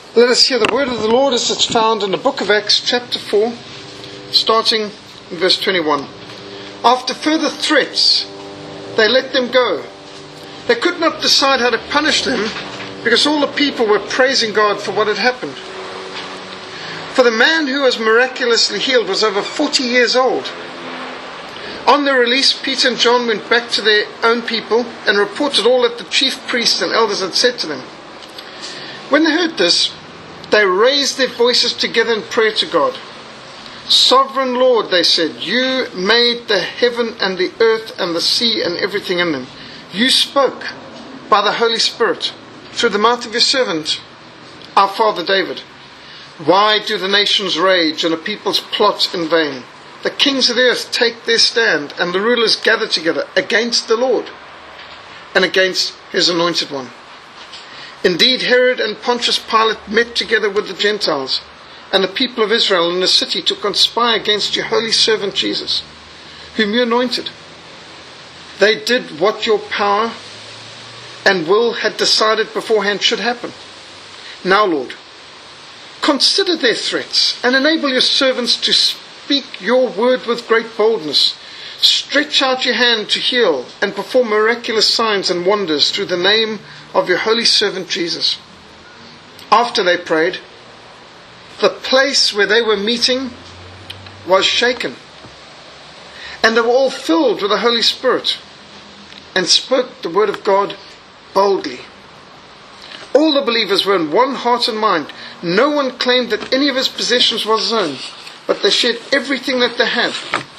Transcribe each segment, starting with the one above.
Let us hear the word of the Lord as it's found in the book of Acts chapter 4, starting in verse 21. After further threats, they let them go. They could not decide how to punish them because all the people were praising God for what had happened. For the man who was miraculously healed was over 40 years old. On their release, Peter and John went back to their own people and reported all that the chief priests and elders had said to them. When they heard this, they raised their voices together in prayer to God. Sovereign Lord, they said, you made the heaven and the earth and the sea and everything in them. You spoke by the Holy Spirit through the mouth of your servant, our father David. Why do the nations rage and the peoples plot in vain? The kings of the earth take their stand and the rulers gather together against the Lord and against his anointed one. Indeed, Herod and Pontius Pilate met together with the Gentiles and the people of Israel in the city to conspire against your holy servant Jesus, whom you anointed. They did what your power and will had decided beforehand should happen. Now, Lord, consider their threats and enable your servants to speak your word with great boldness. Stretch out your hand to heal and perform miraculous signs and wonders through the name of your holy servant Jesus. After they prayed, the place where they were meeting was shaken, and they were all filled with the Holy Spirit and spoke the word of God boldly. All the believers were in one heart and mind. No one claimed that any of his possessions was his own, but they shared everything that they had.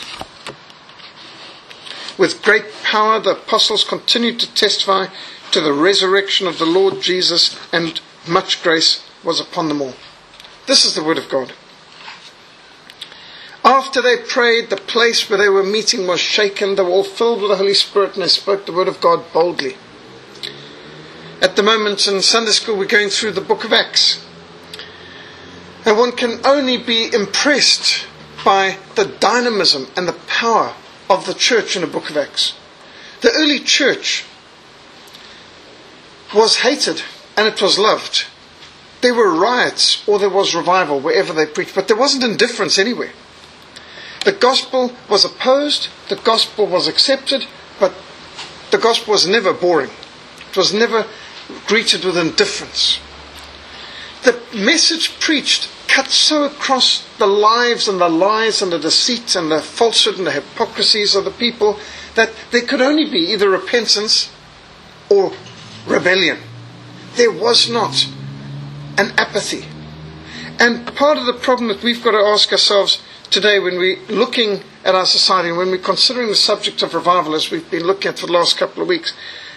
With great power, the apostles continued to testify to the resurrection of the Lord Jesus, and much grace was upon them all. This is the word of God. After they prayed, the place where they were meeting was shaken. They were all filled with the Holy Spirit, and they spoke the word of God boldly. At the moment in Sunday school, we're going through the book of Acts. And one can only be impressed by the dynamism and the power of the church in the book of Acts. The early church was hated and it was loved. There were riots or there was revival wherever they preached, but there wasn't indifference anywhere. The gospel was opposed, the gospel was accepted, but the gospel was never boring. It was never greeted with indifference. The message preached cut so across the lives and the lies and the deceit and the falsehood and the hypocrisies of the people that there could only be either repentance or rebellion. There was not an apathy. And part of the problem that we've got to ask ourselves today when we're looking at our society and when we're considering the subject of revival, as we've been looking at for the last couple of weeks,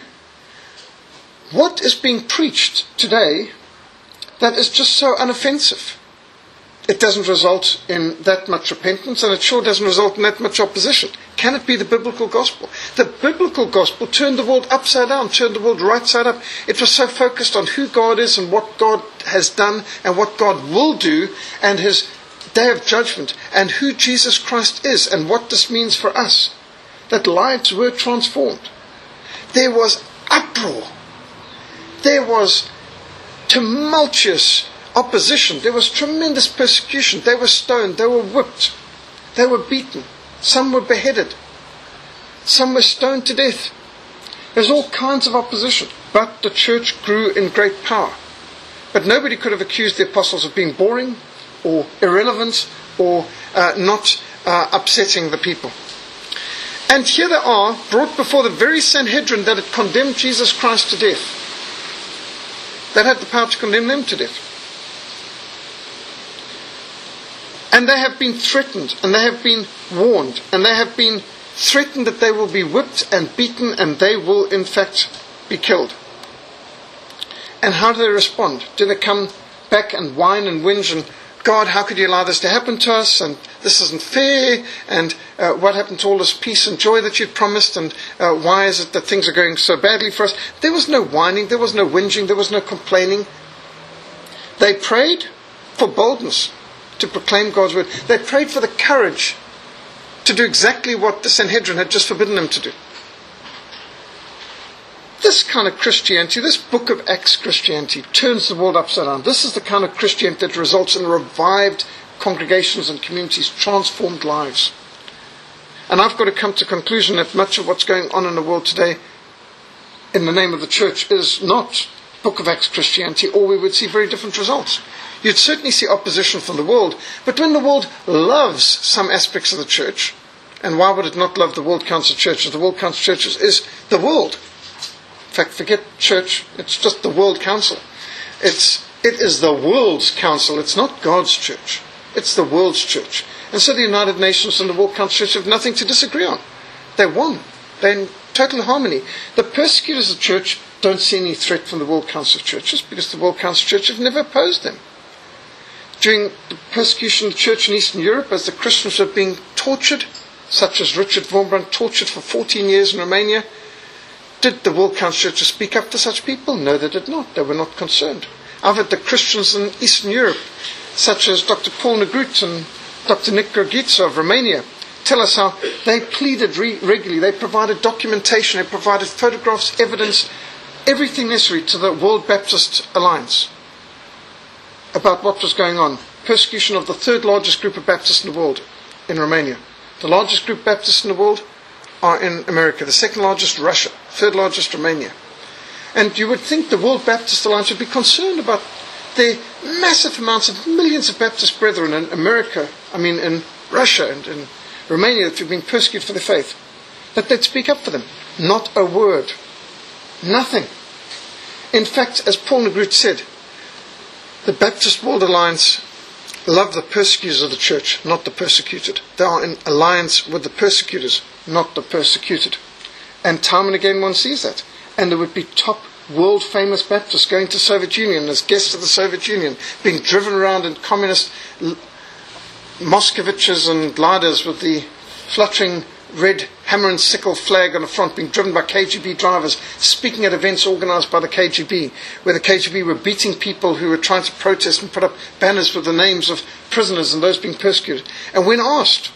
what is being preached today that is just so unoffensive? It doesn't result in that much repentance, and it sure doesn't result in that much opposition. Can it be the biblical gospel? The biblical gospel turned the world upside down, turned the world right side up. It was so focused on who God is and what God has done and what God will do and his day of judgment and who Jesus Christ is and what this means for us, that lives were transformed. There was uproar. There was tumultuous opposition. There was tremendous persecution. They were stoned. They were whipped. They were beaten. Some were beheaded. Some were stoned to death. There's all kinds of opposition. But the church grew in great power. But nobody could have accused the apostles of being boring or irrelevant or not upsetting the people. And here they are, brought before the very Sanhedrin that had condemned Jesus Christ to death. That had the power to condemn them to death. And they have been threatened, and they have been warned, and they have been threatened that they will be whipped and beaten, and they will in fact be killed. And how do they respond? Do they come back and whine and whinge and, God, how could you allow this to happen to us? And this isn't fair. And what happened to all this peace and joy that you'd promised? And why is it that things are going so badly for us? There was no whining. There was no whinging. There was no complaining. They prayed for boldness to proclaim God's word. They prayed for the courage to do exactly what the Sanhedrin had just forbidden them to do. This kind of Christianity, this book of Acts Christianity, turns the world upside down. This is the kind of Christianity that results in revived congregations and communities, transformed lives. And I've got to come to the conclusion that much of what's going on in the world today in the name of the church is not book of Acts Christianity, or we would see very different results. You'd certainly see opposition from the world, but when the world loves some aspects of the church, and why would it not love the World Council of Churches? The World Council of Churches is the world. In fact, forget church, it's just the World Council. It is the world's council, it's not God's church. It's the world's church. And so the United Nations and the World Council of Churches have nothing to disagree on. They're one. They're in total harmony. The persecutors of the church don't see any threat from the World Council of Churches because the World Council of Churches have never opposed them. During the persecution of the church in Eastern Europe, as the Christians were being tortured, such as Richard Wurmbrand, tortured for 14 years in Romania, did the World Council of Churches speak up to such people? No, they did not. They were not concerned. I've had the Christians in Eastern Europe, such as Dr. Paul Negruț and Dr. Nick Grghiță of Romania, tell us how they pleaded regularly. They provided documentation, they provided photographs, evidence, everything necessary to the World Baptist Alliance about what was going on. Persecution of the third largest group of Baptists in the world in Romania. The largest group of Baptists in the world are in America. The second largest, Russia. Third largest, Romania. And you would think the World Baptist Alliance would be concerned about the massive amounts of millions of Baptist brethren in America, in Russia and in Romania that have been persecuted for their faith, that they'd speak up for them. Not a word. Nothing. In fact, as Paul Negruț said, the Baptist World Alliance love the persecutors of the church, not the persecuted. They are in alliance with the persecutors, not the persecuted. And time and again one sees that. And there would be top world famous Baptists going to the Soviet Union as guests of the Soviet Union, being driven around in communist Moscoviches and gliders with the fluttering red hammer and sickle flag on the front, being driven by KGB drivers, speaking at events organised by the KGB, where the KGB were beating people who were trying to protest and put up banners with the names of prisoners and those being persecuted. And when asked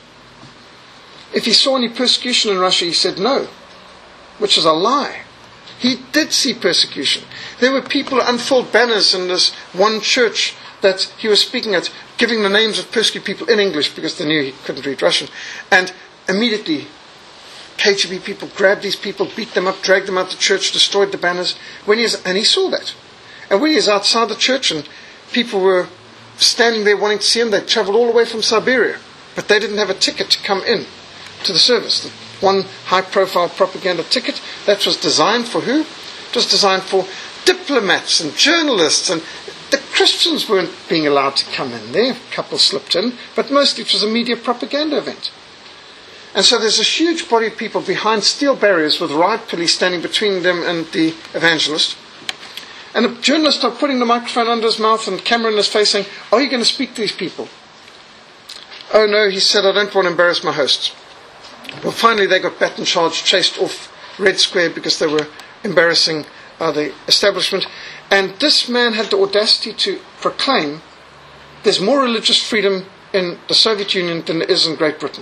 if he saw any persecution in Russia, he said no, which is a lie. He did see persecution. There were people who unfurled banners in this one church that he was speaking at, giving the names of persecuted people in English because they knew he couldn't read Russian. And immediately, KGB people grabbed these people, beat them up, dragged them out of the church, destroyed the banners. And he saw that. And when he was outside the church and people were standing there wanting to see him, they travelled all the way from Siberia. But they didn't have a ticket to come in to the service. The one high-profile propaganda ticket that was designed for who? It was designed for diplomats and journalists, and the Christians weren't being allowed to come in there. A couple slipped in, but mostly it was a media propaganda event. And so there's a huge body of people behind steel barriers with riot police standing between them and the evangelist. And the journalists are putting the microphone under his mouth and camera in his face saying, "Are you going to speak to these people?" "Oh no," he said, "I don't want to embarrass my hosts." Well, finally they got baton charged, chased off Red Square because they were embarrassing the establishment. And this man had the audacity to proclaim there's more religious freedom in the Soviet Union than there is in Great Britain.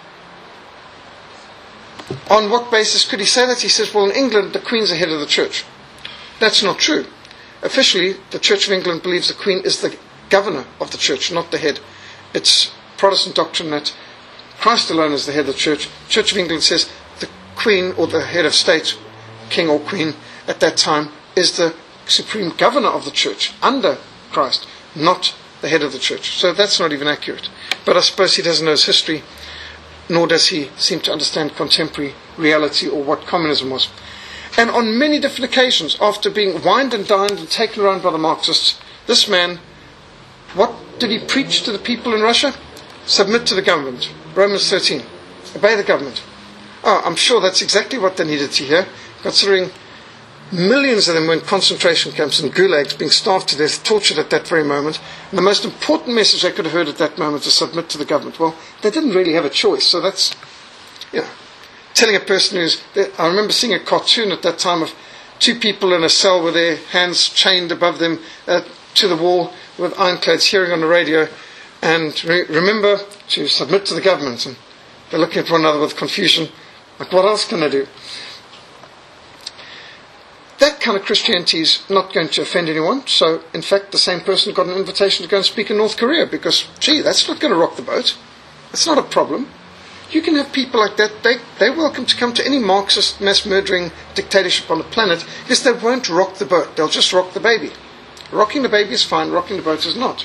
On what basis could he say that? He says, well, in England, the Queen's the head of the church. That's not true. Officially, the Church of England believes the Queen is the governor of the church, not the head. It's Protestant doctrine that Christ alone is the head of the church. Church of England says the Queen, or the head of state, king or queen at that time, is the supreme governor of the church under Christ, not the head of the church. So that's not even accurate. But I suppose he doesn't know his history, nor does he seem to understand contemporary reality or what communism was. And on many different occasions, after being wined and dined and taken around by the Marxists, this man, what did he preach to the people in Russia? Submit to the government. Romans 13. Obey the government. Oh, I'm sure that's exactly what they needed to hear, considering millions of them were in concentration camps and gulags, being starved to death, tortured at that very moment. And the most important message they could have heard at that moment was submit to the government. Well, they didn't really have a choice, so that's, telling a person I remember seeing a cartoon at that time of two people in a cell with their hands chained above them to the wall with ironclads, hearing on the radio, and remember to submit to the government. And they're looking at one another with confusion, like what else can I do? That kind of Christianity is not going to offend anyone. So, in fact, the same person got an invitation to go and speak in North Korea because, gee, that's not going to rock the boat. It's not a problem. You can have people like that. They're welcome to come to any Marxist, mass-murdering dictatorship on the planet. Yes, they won't rock the boat. They'll just rock the baby. Rocking the baby is fine. Rocking the boat is not.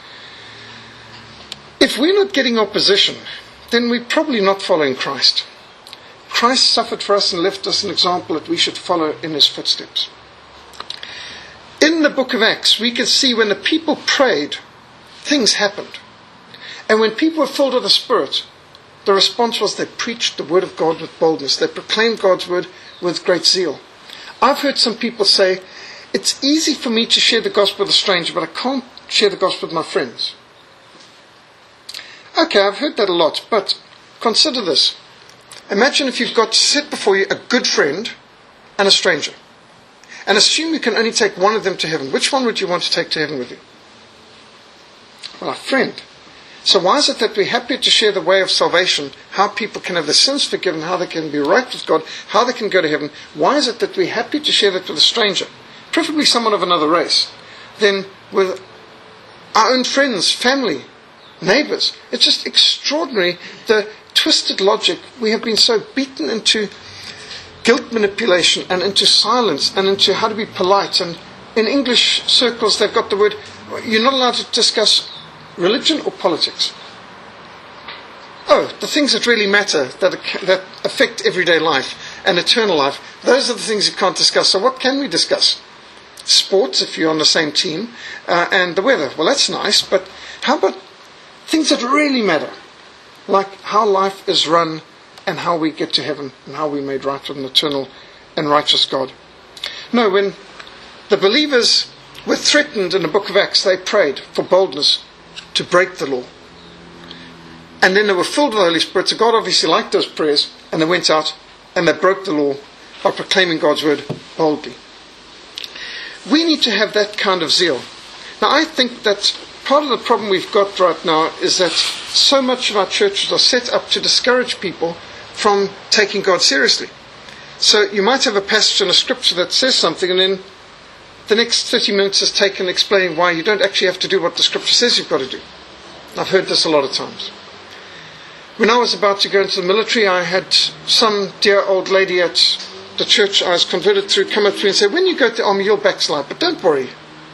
If we're not getting opposition, then we're probably not following Christ. Christ suffered for us and left us an example that we should follow in his footsteps. In the book of Acts, we can see when the people prayed, things happened. And when people were filled with the Spirit, the response was they preached the word of God with boldness. They proclaimed God's word with great zeal. I've heard some people say, it's easy for me to share the gospel with a stranger, but I can't share the gospel with my friends. Okay, I've heard that a lot, but consider this. Imagine if you've got to sit before you a good friend and a stranger. And assume you can only take one of them to heaven. Which one would you want to take to heaven with you? Well, a friend. So why is it that we're happy to share the way of salvation, how people can have their sins forgiven, how they can be right with God, how they can go to heaven? Why is it that we're happy to share that with a stranger, preferably someone of another race, than with our own friends, family, neighbors? It's just extraordinary, the twisted logic. We have been so beaten into guilt manipulation and into silence and into how to be polite. And in English circles, they've got the word, you're not allowed to discuss religion or politics. Oh, the things that really matter, that affect everyday life and eternal life, those are the things you can't discuss. So what can we discuss? Sports, if you're on the same team, and the weather. Well, that's nice, but how about things that really matter? Like how life is run and how we get to heaven and how we're made right with an eternal and righteous God. No, when the believers were threatened in the book of Acts, they prayed for boldness to break the law. And then they were filled with the Holy Spirit. So God obviously liked those prayers, and they went out and they broke the law by proclaiming God's word boldly. We need to have that kind of zeal. Now, I think that part of the problem we've got right now is that so much of our churches are set up to discourage people from taking God seriously. So you might have a passage in a scripture that says something, and then the next 30 minutes is taken explaining why you don't actually have to do what the scripture says you've got to do. I've heard this a lot of times. When I was about to go into the military, I had some dear old lady at the church I was converted through come up to me and say, when you go to the army, you'll backslide, but don't worry.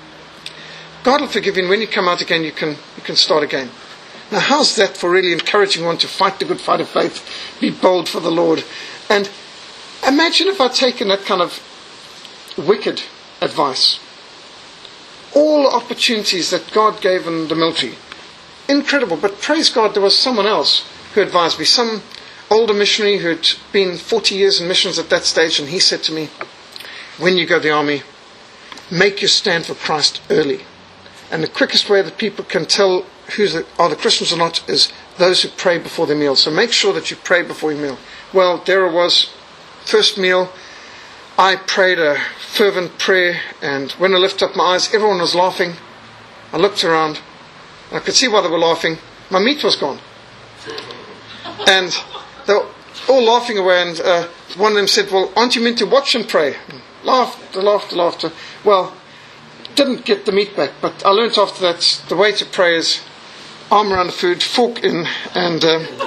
God will forgive you, and when you come out again, you can start again. Now, how's that for really encouraging one to fight the good fight of faith, be bold for the Lord? And imagine if I'd taken that kind of wicked advice. All the opportunities that God gave in the military. Incredible, but praise God, there was someone else who advised me, some older missionary who had been 40 years in missions at that stage, and he said to me, when you go to the army, make your stand for Christ early. And the quickest way that people can tell who are the Christians or not is those who pray before their meal. So make sure that you pray before your meal. Well, there it was, first meal. I prayed a fervent prayer, and when I lifted up my eyes, everyone was laughing. I looked around, and I could see why they were laughing. My meat was gone. And they were all laughing away, and one of them said, well, aren't you meant to watch and pray? Laughter. Well, didn't get the meat back, but I learned after that the way to pray is arm around the food, fork in, and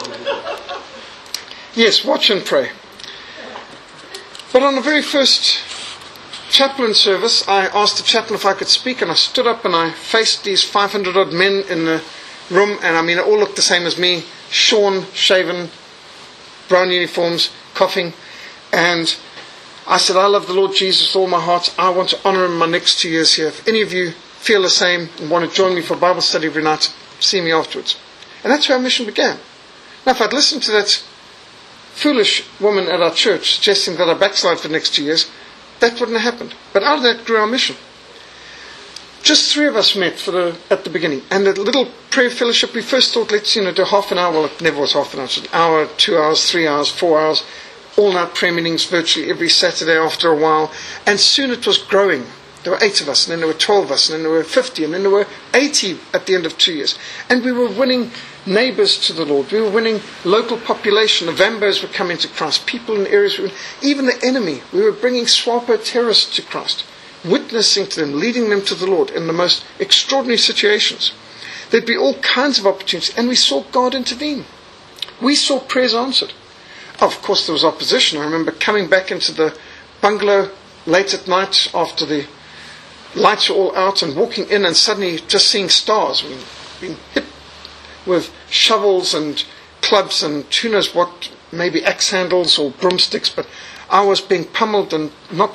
yes, watch and pray. But on the very first chaplain service, I asked the chaplain if I could speak, and I stood up and I faced these 500 odd men in the room, and I mean, it all looked the same as me, shorn, shaven, brown uniforms, coughing, and I said, I love the Lord Jesus with all my heart. I want to honour him in my next 2 years here. If any of you feel the same and want to join me for Bible study every night, see me afterwards. And that's where our mission began. Now, if I'd listened to that foolish woman at our church suggesting that I backslide for the next 2 years, that wouldn't have happened. But out of that grew our mission. Just 3 of us met at the beginning. And the little prayer fellowship, we first thought, let's do half an hour. Well, it never was half an hour. It was an hour, 2 hours, 3 hours, 4 hours. All-night prayer meetings virtually every Saturday after a while. And soon it was growing. There were 8 of us, and then there were 12 of us, and then there were 50, and then there were 80 at the end of 2 years. And we were winning neighbours to the Lord. We were winning local population. The Vambos were coming to Christ. People in areas, even the enemy. We were bringing Swapo terrorists to Christ, witnessing to them, leading them to the Lord in the most extraordinary situations. There'd be all kinds of opportunities, and we saw God intervene. We saw prayers answered. Of course, there was opposition. I remember coming back into the bungalow late at night after the lights were all out and walking in and suddenly just seeing stars. We've been hit with shovels and clubs and who knows what, maybe axe handles or broomsticks, but I was being pummeled and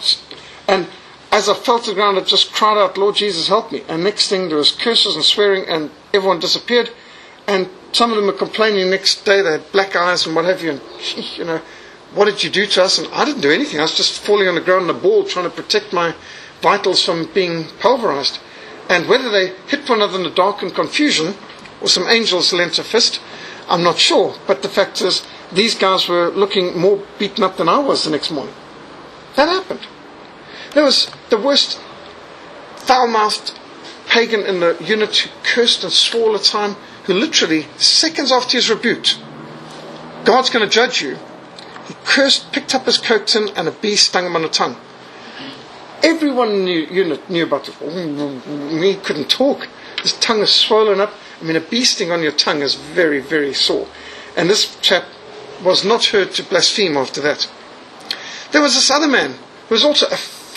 as I fell to the ground, I just cried out, Lord Jesus, help me. And next thing, there was curses and swearing, and everyone disappeared. And some of them were complaining next day, they had black eyes and what have you. And, what did you do to us? And I didn't do anything. I was just falling on the ground in a ball, trying to protect my vitals from being pulverized. And whether they hit one another in the dark and confusion, or some angels lent a fist, I'm not sure. But the fact is, these guys were looking more beaten up than I was the next morning. That happened. There was the worst foul-mouthed pagan in the unit who cursed and swore all the time, who literally, seconds after he was rebuked, God's going to judge you, he cursed, picked up his coat tin, and a bee stung him on the tongue. Everyone in the unit knew about it. He couldn't talk. His tongue is swollen up. I mean, a bee sting on your tongue is very, very sore. And this chap was not heard to blaspheme after that. There was this other man who was also a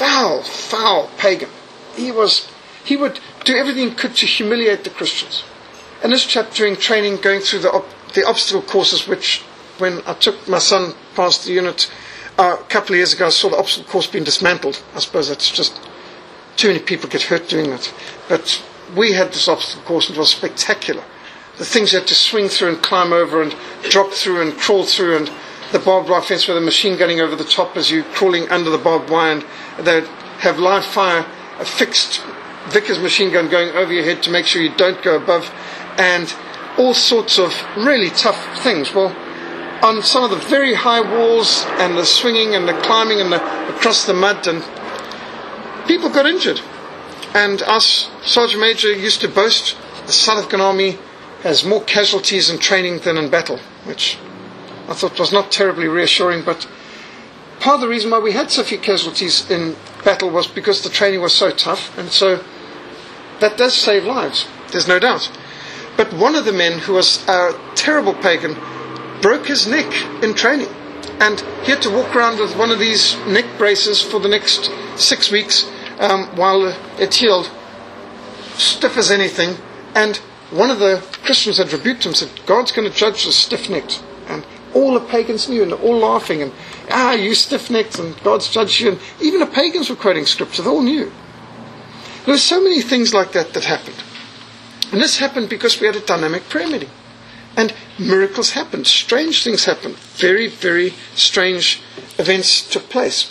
foul pagan. He would do everything he could to humiliate the Christians. And this chap, during training, going through the obstacle courses, which when I took my son past the unit a couple of years ago, I saw the obstacle course being dismantled. I suppose that's just too many people get hurt doing that. But we had this obstacle course and it was spectacular. The things you had to swing through and climb over and drop through and crawl through, and the barbed wire fence with a machine gunning over the top as you crawling under the barbed wire, and they'd have live fire, a fixed Vickers machine gun going over your head to make sure you don't go above, and all sorts of really tough things. Well, on some of the very high walls and the swinging and the climbing and across the mud, and people got injured. And us, Sergeant Major used to boast, the South African Army has more casualties in training than in battle, which I thought was not terribly reassuring, but part of the reason why we had so few casualties in battle was because the training was so tough, and so that does save lives, there's no doubt. But one of the men, who was a terrible pagan, broke his neck in training, and he had to walk around with one of these neck braces for the next 6 weeks while it healed, stiff as anything. And one of the Christians had rebuked him, said, God's going to judge the stiff-necked. And all the pagans knew, and they're all laughing, and you stiff-necked, and God's judged you. And even the pagans were quoting scripture, they all knew. There were so many things like that happened. And this happened because we had a dynamic prayer meeting. And miracles happened, strange things happened, very, very strange events took place.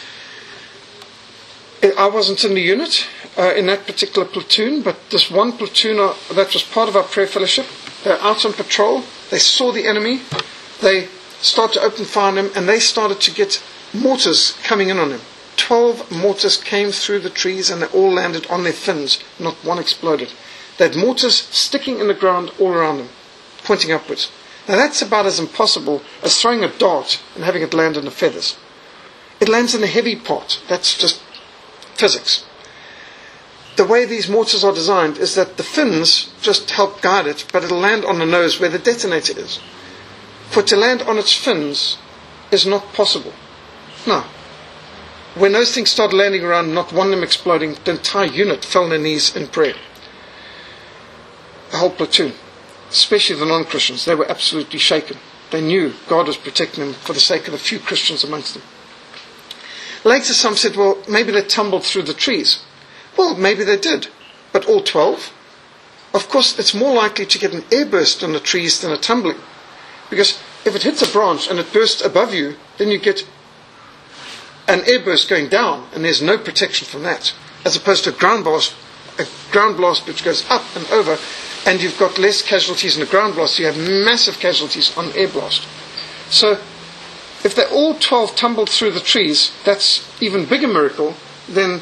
I wasn't in the unit in that particular platoon, but this one platoon that was part of our prayer fellowship, they're out on patrol, they saw the enemy, they started to open fire on him, and they started to get mortars coming in on him. 12 mortars came through the trees, and they all landed on their fins, not one exploded. They had mortars sticking in the ground all around them, pointing upwards. Now that's about as impossible as throwing a dart and having it land in the feathers. It lands in the heavy part. That's just physics. The way these mortars are designed is that the fins just help guide it, but it'll land on the nose where the detonator is. For it to land on its fins is not possible. No. When those things started landing around, not one of them exploding, the entire unit fell on their knees in prayer. The whole platoon. Especially the non-Christians, they were absolutely shaken. They knew God was protecting them for the sake of the few Christians amongst them. Later some said, well, maybe they tumbled through the trees. Well, maybe they did. But all 12? Of course, it's more likely to get an airburst on the trees than a tumbling. Because if it hits a branch and it bursts above you, then you get an airburst going down, and there's no protection from that. As opposed to a ground blast which goes up and over, and you've got less casualties in the ground blast, you have massive casualties on air blast. So, if they all 12 tumbled through the trees, that's even bigger miracle than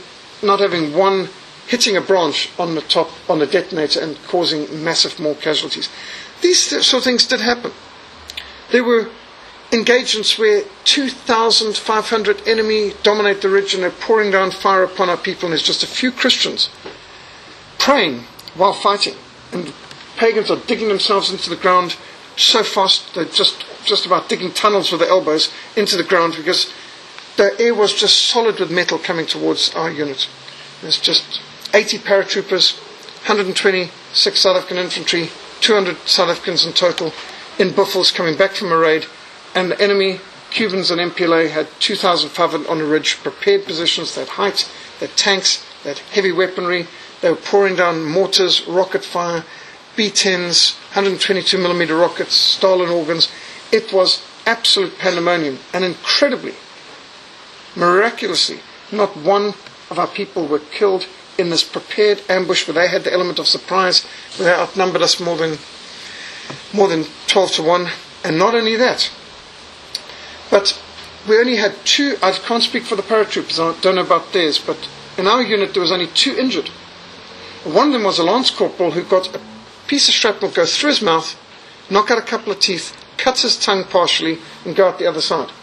not having one hitting a branch on the top, on the detonator and causing massive more casualties. These sort of things did happen. There were engagements where 2,500 enemy dominate the ridge and they're pouring down fire upon our people, and there's just a few Christians praying while fighting. And pagans are digging themselves into the ground so fast they're just about digging tunnels with their elbows into the ground, because the air was just solid with metal coming towards our unit. There's just 80 paratroopers, 126 South African infantry, 200 South Africans in total in buffels coming back from a raid, and the enemy, Cubans and MPLA, had 2,500 on the ridge, prepared positions, they had height, they had tanks, they had heavy weaponry, they were pouring down mortars, rocket fire, B-10s, 122mm rockets, Stalin organs. It was absolute pandemonium, and incredibly, miraculously, not one of our people were killed in this prepared ambush where they had the element of surprise, where they outnumbered us more than 12 to 1. And not only that, but we only had 2, I can't speak for the paratroopers, I don't know about theirs, but in our unit there was only 2 injured. One of them was a lance corporal who got a piece of shrapnel go through his mouth, knock out a couple of teeth, cuts his tongue partially, and go out the other side.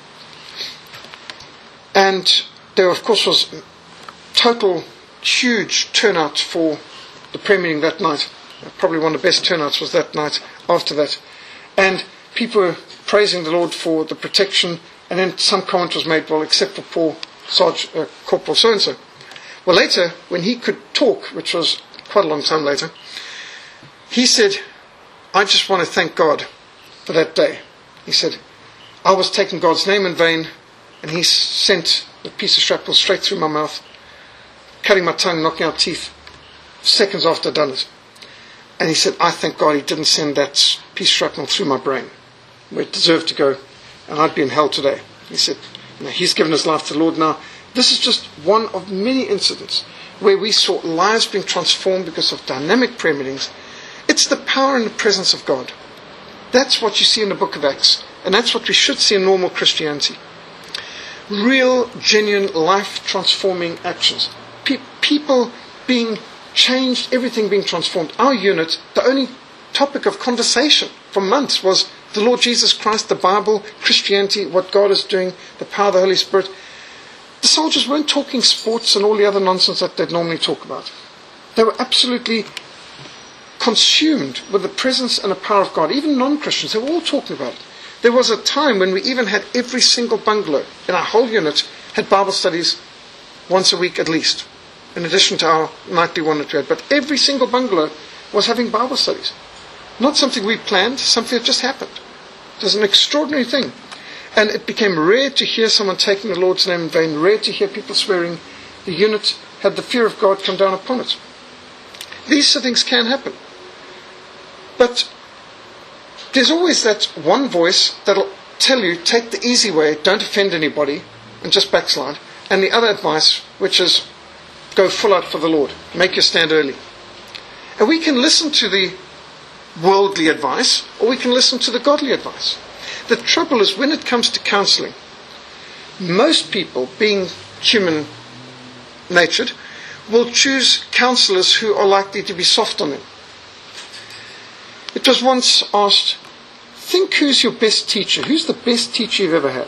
And there, of course, was total huge turnout for the prayer meeting that night. Probably one of the best turnouts was that night after that. And people were praising the Lord for the protection, and then some comment was made, well, except for poor Corporal so-and-so. Well, later, when he could talk, which was quite a long time later, he said, I just want to thank God for that day. He said, I was taking God's name in vain, and he sent a piece of shrapnel straight through my mouth, cutting my tongue, knocking out teeth, seconds after I'd done it. And he said, I thank God he didn't send that piece of shrapnel through my brain, where it deserved to go, and I'd be in hell today. He said, he's given his life to the Lord now. This is just one of many incidents where we saw lives being transformed because of dynamic prayer meetings. It's the power and the presence of God. That's what you see in the book of Acts, and that's what we should see in normal Christianity. Real, genuine, life-transforming actions. People being changed, everything being transformed. Our unit, the only topic of conversation for months was the Lord Jesus Christ, the Bible, Christianity, what God is doing, the power of the Holy Spirit. The soldiers weren't talking sports and all the other nonsense that they'd normally talk about. They were absolutely consumed with the presence and the power of God. Even non-Christians, they were all talking about it. There was a time when we even had every single bungalow in our whole unit had Bible studies once a week at least, in addition to our nightly one that we had. But every single bungalow was having Bible studies. Not something we planned, something that just happened. It was an extraordinary thing. And it became rare to hear someone taking the Lord's name in vain, rare to hear people swearing. The unit had the fear of God come down upon it. These things can happen. But there's always that one voice that'll tell you, take the easy way, don't offend anybody, and just backslide. And the other advice, which is, go full out for the Lord. Make your stand early. And we can listen to the worldly advice, or we can listen to the godly advice. The trouble is, when it comes to counseling, most people, being human-natured, will choose counselors who are likely to be soft on them. It was once asked, think who's your best teacher? Who's the best teacher you've ever had?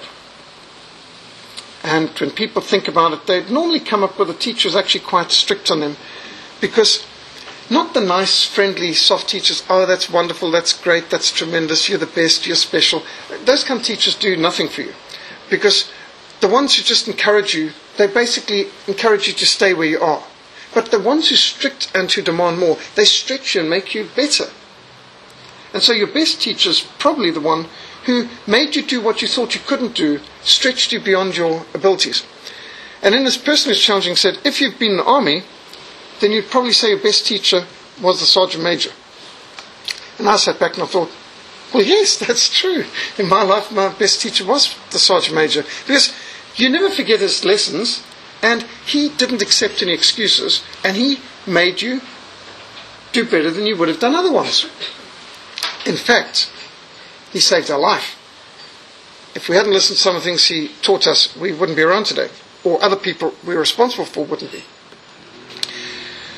And when people think about it, they normally come up with a teacher who's actually quite strict on them, because not the nice, friendly, soft teachers, oh, that's wonderful, that's great, that's tremendous, you're the best, you're special. Those kind of teachers do nothing for you. Because the ones who just encourage you, they basically encourage you to stay where you are. But the ones who strict and who demand more, they stretch you and make you better. And so your best teacher is probably the one who made you do what you thought you couldn't do, stretched you beyond your abilities. And then this person who's challenging said, if you've been in the army, then you'd probably say your best teacher was the sergeant major. And I sat back and I thought, well, yes, that's true. In my life, my best teacher was the sergeant major. Because you never forget his lessons, and he didn't accept any excuses, and he made you do better than you would have done otherwise. In fact, he saved our life. If we hadn't listened to some of the things he taught us, we wouldn't be around today. Or other people we were responsible for wouldn't be.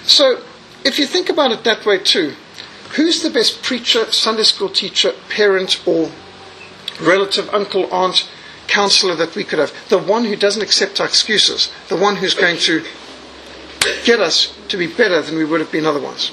So, if you think about it that way too, who's the best preacher, Sunday school teacher, parent, or relative, uncle, aunt, counselor that we could have? The one who doesn't accept our excuses. The one who's going to get us to be better than we would have been otherwise.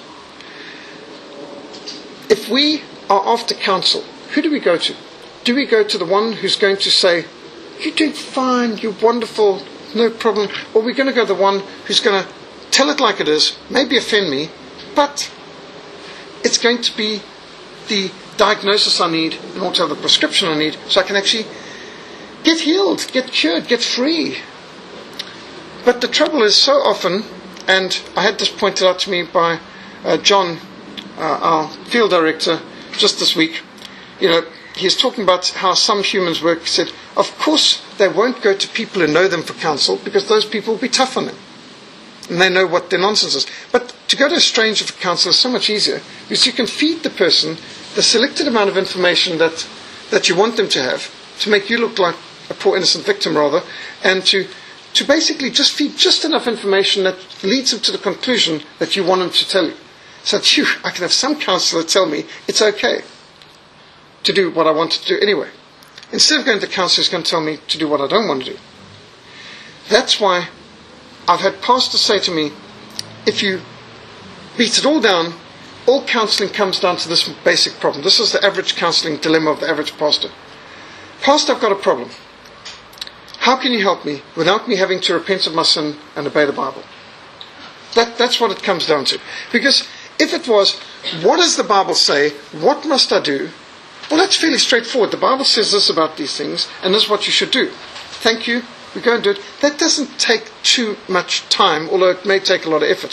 If we are after counsel, who do we go to? Do we go to the one who's going to say, you're doing fine, you're wonderful, no problem? Or are we going to go to the one who's going to tell it like it is, maybe offend me, but it's going to be the diagnosis I need in order to have the prescription I need so I can actually get healed, get cured, get free. But the trouble is so often, and I had this pointed out to me by John, our field director, just this week. He's talking about how some humans work. He said, of course they won't go to people who know them for counsel because those people will be tough on them. And they know what their nonsense is. But to go to a stranger for counsel is so much easier because you can feed the person the selected amount of information that you want them to have to make you look like a poor innocent victim rather, and to basically just feed just enough information that leads them to the conclusion that you want them to tell you. So I can have some counsellor tell me it's okay to do what I want to do anyway. Instead of going to the counsellor who's going to tell me to do what I don't want to do. That's why I've had pastors say to me, if you beat it all down, all counselling comes down to this basic problem. This is the average counselling dilemma of the average pastor. Pastor, I've got a problem. How can you help me without me having to repent of my sin and obey the Bible? That's what it comes down to. Because if it was, what does the Bible say? What must I do? Well, that's fairly straightforward. The Bible says this about these things, and this is what you should do. Thank you. We go and do it. That doesn't take too much time, although it may take a lot of effort.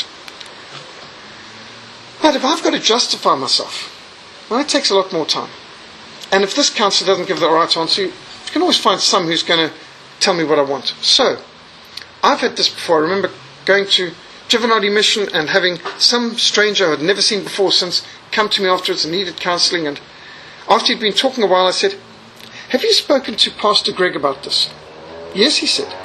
But if I've got to justify myself, well, it takes a lot more time. And if this counsellor doesn't give the right answer, you can always find some who's going to tell me what I want. So, I've had this before. I remember going to Giovanni Mission and having some stranger I'd never seen before since come to me afterwards and needed counselling. And after he'd been talking a while, I said, have you spoken to Pastor Greg about this? Yes, he said.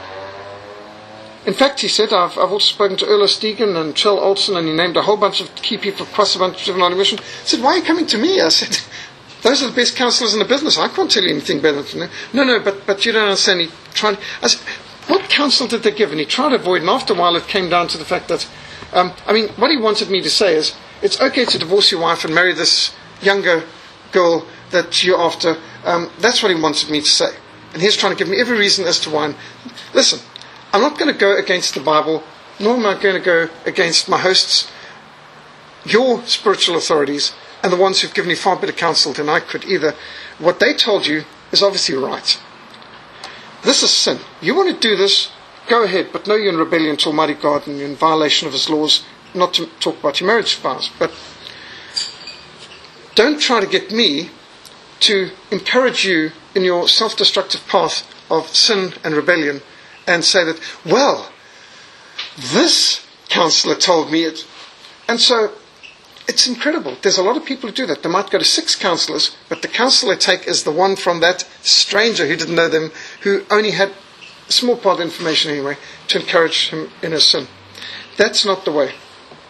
In fact, he said, I've also spoken to Erla Stegen and Chell Olson, and he named a whole bunch of key people across a bunch of Giovanni Mission. I said, why are you coming to me? I said, those are the best counsellors in the business. I can't tell you anything better than that. No, but you don't understand. I said, what counsel did they give? And he tried to avoid, and after a while it came down to the fact that, what he wanted me to say is, it's okay to divorce your wife and marry this younger girl that you're after. That's what he wanted me to say. And he's trying to give me every reason as to why. Listen, I'm not going to go against the Bible, nor am I going to go against my hosts, your spiritual authorities, and the ones who've given you far better counsel than I could either. What they told you is obviously right. This is sin. You want to do this, go ahead, but know you're in rebellion to Almighty God and you're in violation of His laws, not to talk about your marriage vows. But don't try to get me to encourage you in your self-destructive path of sin and rebellion and say that, well, this counsellor told me it. And so it's incredible. There's a lot of people who do that. They might go to 6 counsellors, but the counsellor they take is the one from that stranger who didn't know them, who only had a small part of information anyway, to encourage him in his sin. That's not the way.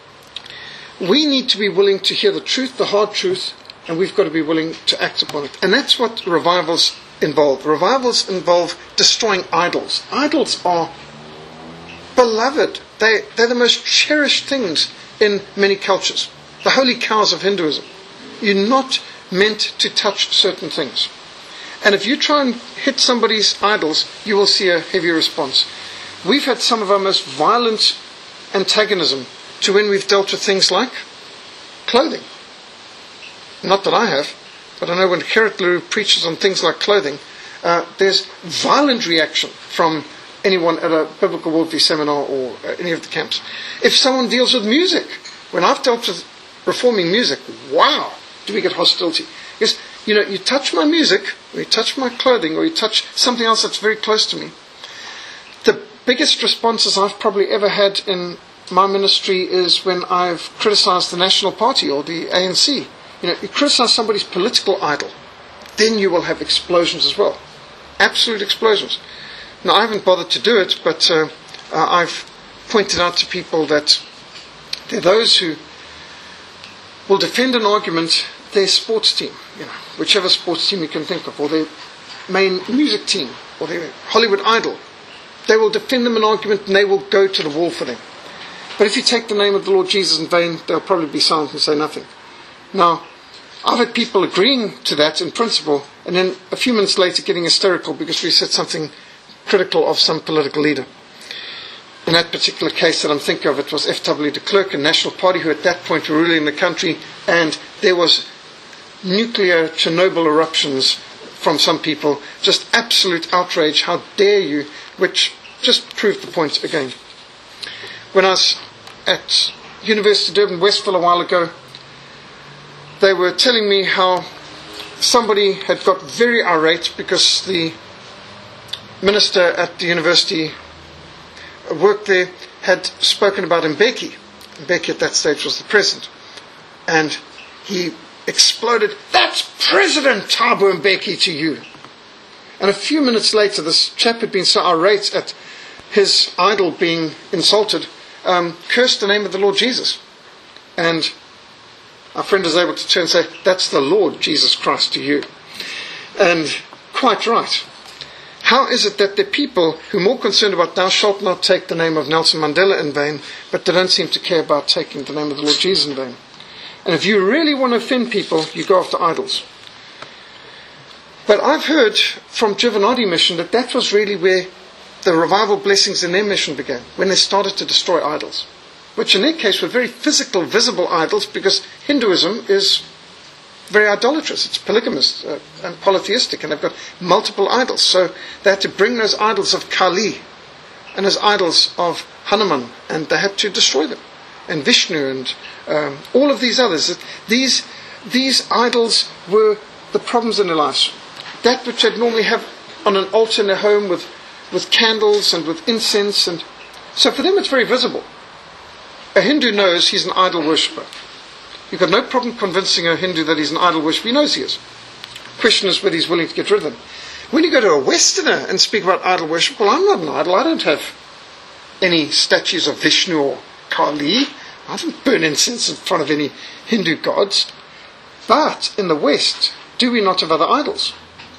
We need to be willing to hear the truth, the hard truth, and we've got to be willing to act upon it. And that's what revivals involve. Revivals involve destroying idols. Idols are beloved. They're the most cherished things in many cultures. The holy cows of Hinduism. You're not meant to touch certain things. And if you try and hit somebody's idols, you will see a heavy response. We've had some of our most violent antagonism to when we've dealt with things like clothing. Not that I have, but I know when Gerrit Leroux preaches on things like clothing, there's violent reaction from anyone at a biblical worldview seminar or any of the camps. If someone deals with music, when I've dealt with reforming music, wow, do we get hostility. Because, you touch my music, or you touch my clothing, or you touch something else that's very close to me. The biggest responses I've probably ever had in my ministry is when I've criticised the National Party or the ANC. You criticise somebody's political idol, then you will have explosions as well. Absolute explosions. Now, I haven't bothered to do it, but I've pointed out to people that There are those who will defend an argument, their sports team, whichever sports team you can think of, or their main music team, or their Hollywood idol. They will defend them an argument and they will go to the wall for them. But if you take the name of the Lord Jesus in vain, they'll probably be silent and say nothing. Now, I've had people agreeing to that in principle, and then a few minutes later getting hysterical because we said something critical of some political leader. In that particular case that I'm thinking of, it was F.W. de Klerk, a National Party, who at that point were ruling the country, and there was nuclear Chernobyl eruptions from some people, just absolute outrage, how dare you, which just proved the point again. When I was at University of Durban, Westville a while ago, they were telling me how somebody had got very irate because the minister at the university worked there had spoken about Mbeki. Mbeki at that stage was the president. And he exploded, "That's President Thabo Mbeki to you." And a few minutes later, this chap had been so irate at his idol being insulted, cursed the name of the Lord Jesus. And our friend is able to turn and say, "That's the Lord Jesus Christ to you." And quite right. How is it that there are people who are more concerned about thou shalt not take the name of Nelson Mandela in vain, but they don't seem to care about taking the name of the Lord Jesus in vain? And if you really want to offend people, you go after idols. But I've heard from Giovanardi mission that was really where the revival blessings in their mission began, when they started to destroy idols, which in their case were very physical, visible idols, because Hinduism is very idolatrous. It's polygamous and polytheistic, and they've got multiple idols. So they had to bring those idols of Kali and those idols of Hanuman, and they had to destroy them. And Vishnu and all of these others. These idols were the problems in their lives. That which they'd normally have on an altar in their home with candles and with incense. And so for them it's very visible. A Hindu knows he's an idol worshipper. You've got no problem convincing a Hindu that he's an idol worshipper. He knows he is. The question is whether he's willing to get rid of them. When you go to a Westerner and speak about idol worship, well, I'm not an idol. I don't have any statues of Vishnu or Kali. I don't burn incense in front of any Hindu gods. But in the West, do we not have other idols?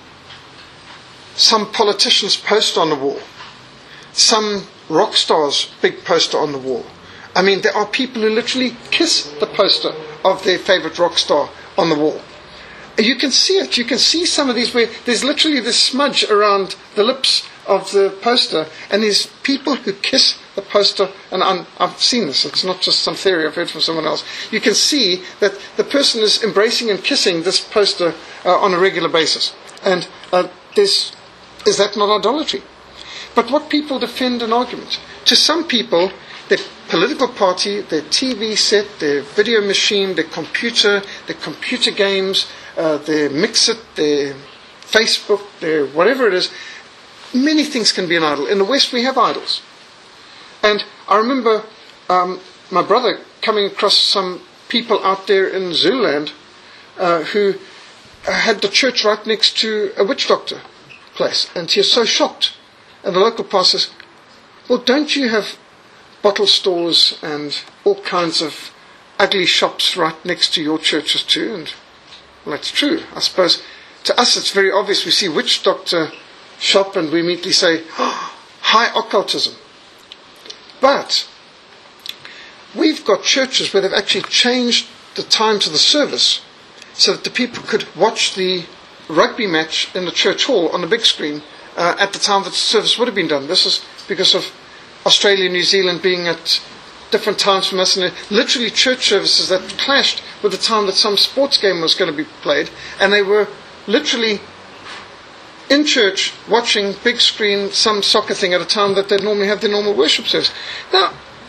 Some politicians' poster on the wall. Some rock stars' big poster on the wall. I mean, there are people who literally kiss the poster of their favorite rock star on the wall. You can see it. You can see some of these where there's literally this smudge around the lips of the poster, and there's people who kiss the poster, and I've seen this. It's not just some theory I've heard from someone else. You can see that the person is embracing and kissing this poster on a regular basis. And is that not idolatry? But what people defend an argument. To some people, their political party, their TV set, their video machine, their computer games, their Mixit, their Facebook, their whatever it is, many things can be an idol. In the West we have idols. And I remember my brother coming across some people out there in Zululand who had the church right next to a witch doctor place. And he was so shocked. And the local pastor says, "Well, don't you have bottle stores and all kinds of ugly shops right next to your churches too?" And well, that's true. I suppose to us it's very obvious. We see witch doctor shop and we immediately say, "Oh, high occultism." But we've got churches where they've actually changed the times of the service so that the people could watch the rugby match in the church hall on the big screen at the time that the service would have been done. This is because of Australia and New Zealand being at different times from us, and literally church services that clashed with the time that some sports game was going to be played, and they were literally in church watching big screen some soccer thing at a time that they'd normally have their normal worship service. Now,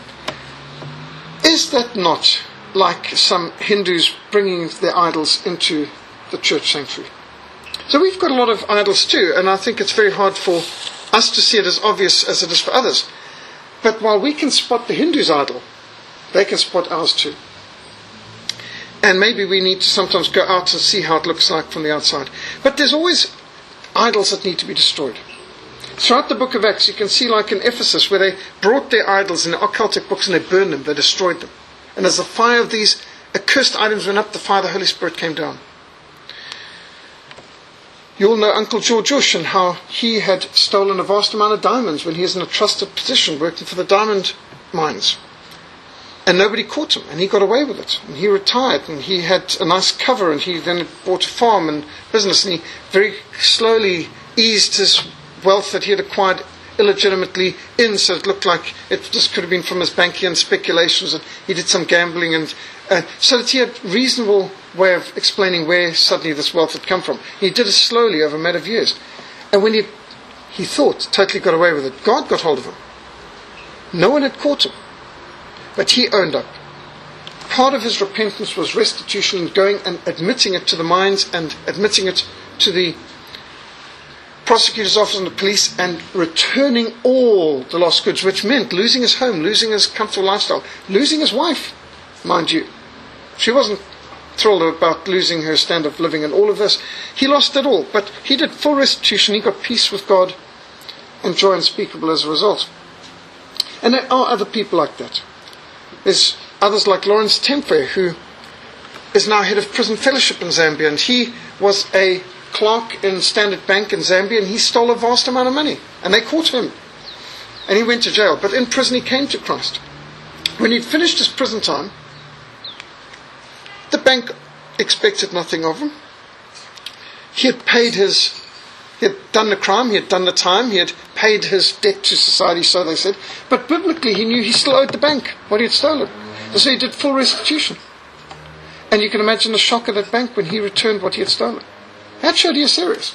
is that not like some Hindus bringing their idols into the church sanctuary? So we've got a lot of idols too, and I think it's very hard for us to see it as obvious as it is for others. But while we can spot the Hindu's idol, they can spot ours too. And maybe we need to sometimes go out and see how it looks like from the outside. But there's always idols that need to be destroyed. Throughout the book of Acts, you can see like in Ephesus, where they brought their idols and their occultic books and they burned them, they destroyed them. And as the fire of these accursed items went up, the fire of the Holy Spirit came down. You all know Uncle George Bush and how he had stolen a vast amount of diamonds when he was in a trusted position working for the diamond mines. And nobody caught him, and he got away with it. And he retired, and he had a nice cover, and he then bought a farm and business, and he very slowly eased his wealth that he had acquired illegitimately in, so it looked like it just could have been from his banking and speculations, and he did some gambling, and so that he had a reasonable way of explaining where suddenly this wealth had come from. He did it slowly over a matter of years. And when he thought totally got away with it, God got hold of him. No one had caught him. But he owned up. Part of his repentance was restitution, and going and admitting it to the mines and admitting it to the prosecutor's office and the police, and returning all the lost goods, which meant losing his home, losing his comfortable lifestyle, losing his wife, mind you. She wasn't thrilled about losing her standard of living and all of this. He lost it all, but he did full restitution. He got peace with God and joy unspeakable as a result. And there are other people like that. There's others like Lawrence Tempe, who is now head of prison fellowship in Zambia, and he was a clerk in Standard Bank in Zambia, and he stole a vast amount of money, and they caught him, and he went to jail. But in prison he came to Christ. When he'd finished his prison time, the bank expected nothing of him. He had done the crime, he had done the time, he had paid his debt to society, so they said. But biblically he knew he still owed the bank what he had stolen. And so he did full restitution. And you can imagine the shock of that bank when he returned what he had stolen. That showed he was serious.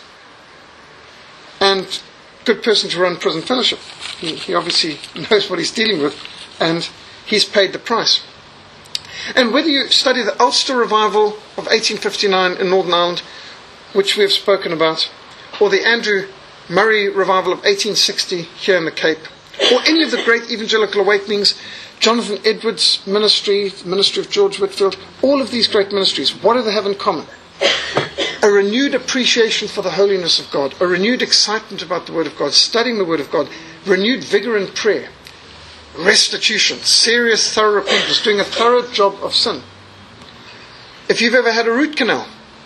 And good person to run prison fellowship. He obviously knows what he's dealing with, and he's paid the price. And whether you study the Ulster Revival of 1859 in Northern Ireland, which we have spoken about, or the Andrew Murray Revival of 1860 here in the Cape, or any of the great evangelical awakenings, Jonathan Edwards' ministry, the ministry of George Whitfield, all of these great ministries, what do they have in common? A renewed appreciation for the holiness of God, a renewed excitement about the Word of God, studying the Word of God, renewed vigor in prayer, restitution, serious, thorough repentance, doing a thorough job of sin. If you've ever had a root canal,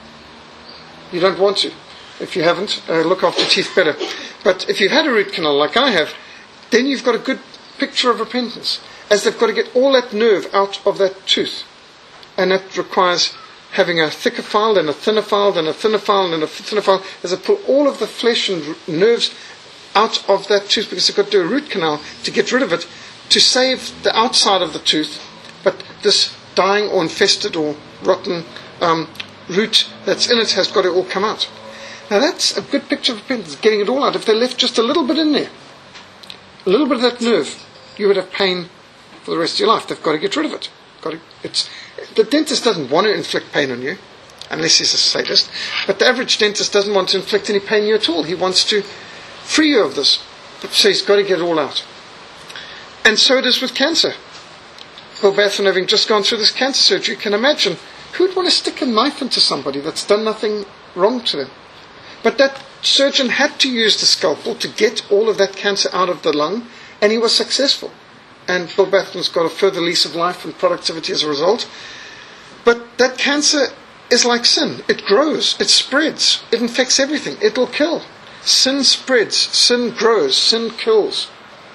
you don't want to. If you haven't, look after your teeth better. But if you've had a root canal like I have, then you've got a good picture of repentance, as they've got to get all that nerve out of that tooth. And that requires having a thicker file, then a thinner file, then a thinner file, and then a thinner file, as they pull all of the flesh and nerves out of that tooth, because they've got to do a root canal to get rid of it, to save the outside of the tooth, but this dying or infested or rotten root that's in it has got to all come out. Now that's a good picture of repentance, getting it all out. If they left just a little bit in there, a little bit of that nerve, you would have pain for the rest of your life. They've got to get rid of it. The dentist doesn't want to inflict pain on you, unless he's a sadist, but the average dentist doesn't want to inflict any pain on you at all. He wants to free you of this. So he's got to get it all out. And so it is with cancer. Bill Bathman, having just gone through this cancer surgery, can imagine who'd want to stick a knife into somebody that's done nothing wrong to them. But that surgeon had to use the scalpel to get all of that cancer out of the lung, and he was successful. And Bill Bathman's got a further lease of life and productivity as a result. But that cancer is like sin. It grows, it spreads, it infects everything, it'll kill. Sin spreads, sin grows, sin kills.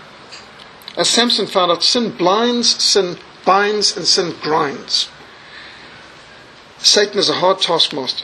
As Samson found out, sin blinds, sin binds, and sin grinds. Satan is a hard taskmaster.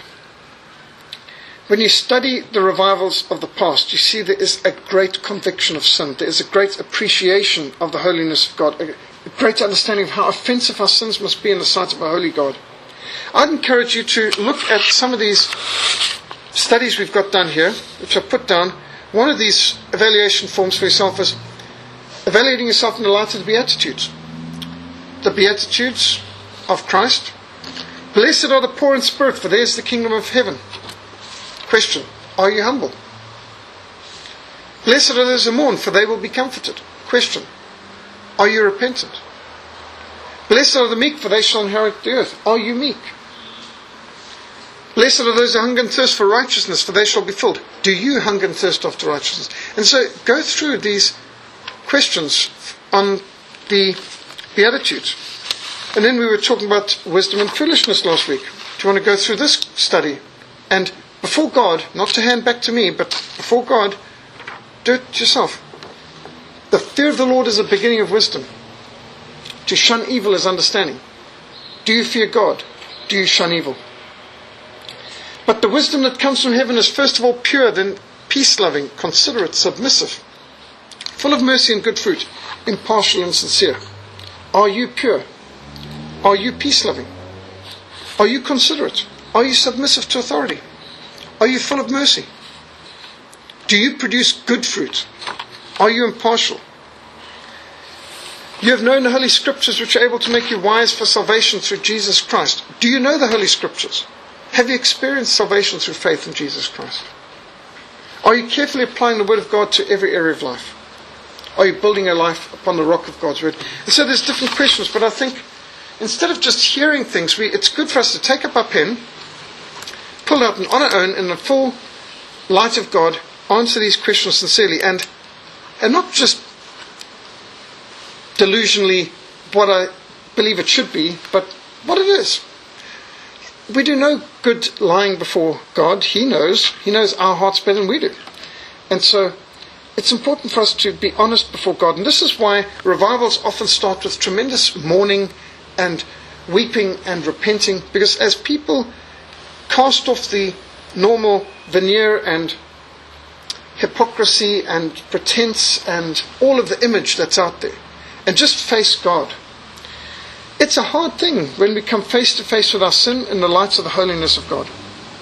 When you study the revivals of the past, you see there is a great conviction of sin. There is a great appreciation of the holiness of God, a great understanding of how offensive our sins must be in the sight of a holy God. I'd encourage you to look at some of these studies we've got done here, which I've put down. One of these evaluation forms for yourself is evaluating yourself in the light of the Beatitudes. The Beatitudes of Christ. Blessed are the poor in spirit, for theirs is the kingdom of heaven. Question, are you humble? Blessed are those who mourn, for they will be comforted. Question, are you repentant? Blessed are the meek, for they shall inherit the earth. Are you meek? Blessed are those who hunger and thirst for righteousness, for they shall be filled. Do you hunger and thirst after righteousness? And so go through these questions on the Beatitudes. And then we were talking about wisdom and foolishness last week. Do you want to go through this study? And before God, not to hand back to me, but before God, do it yourself. The fear of the Lord is the beginning of wisdom. To shun evil is understanding. Do you fear God? Do you shun evil? But the wisdom that comes from heaven is first of all pure, then peace-loving, considerate, submissive, full of mercy and good fruit, impartial and sincere. Are you pure? Are you peace-loving? Are you considerate? Are you submissive to authority? Are you full of mercy? Do you produce good fruit? Are you impartial? You have known the Holy Scriptures, which are able to make you wise for salvation through Jesus Christ. Do you know the Holy Scriptures? Have you experienced salvation through faith in Jesus Christ? Are you carefully applying the Word of God to every area of life? Are you building a life upon the rock of God's Word? And so there's different questions, but I think instead of just hearing things, it's good for us to take up our pen, pull it out, and on our own, in the full light of God, answer these questions sincerely, and not just delusionally what I believe it should be, but what it is. We do no good lying before God. He knows our hearts better than we do. And so it's important for us to be honest before God. And this is why revivals often start with tremendous mourning and weeping and repenting, because as people cast off the normal veneer and hypocrisy and pretense and all of the image that's out there, and just face God. It's a hard thing when we come face to face with our sin in the light of the holiness of God.